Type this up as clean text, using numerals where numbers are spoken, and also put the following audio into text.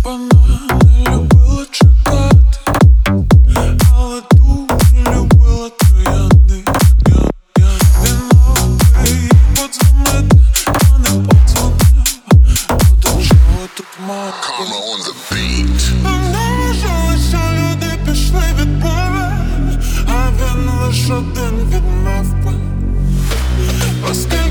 Вона не любила чекати, але дуже любила троянди. Він мав їй подзвонити, та не подзвонив. Ну до чого тут мати? Вона вважала, що люди пішли від Бога, а він лиш один від мавпи.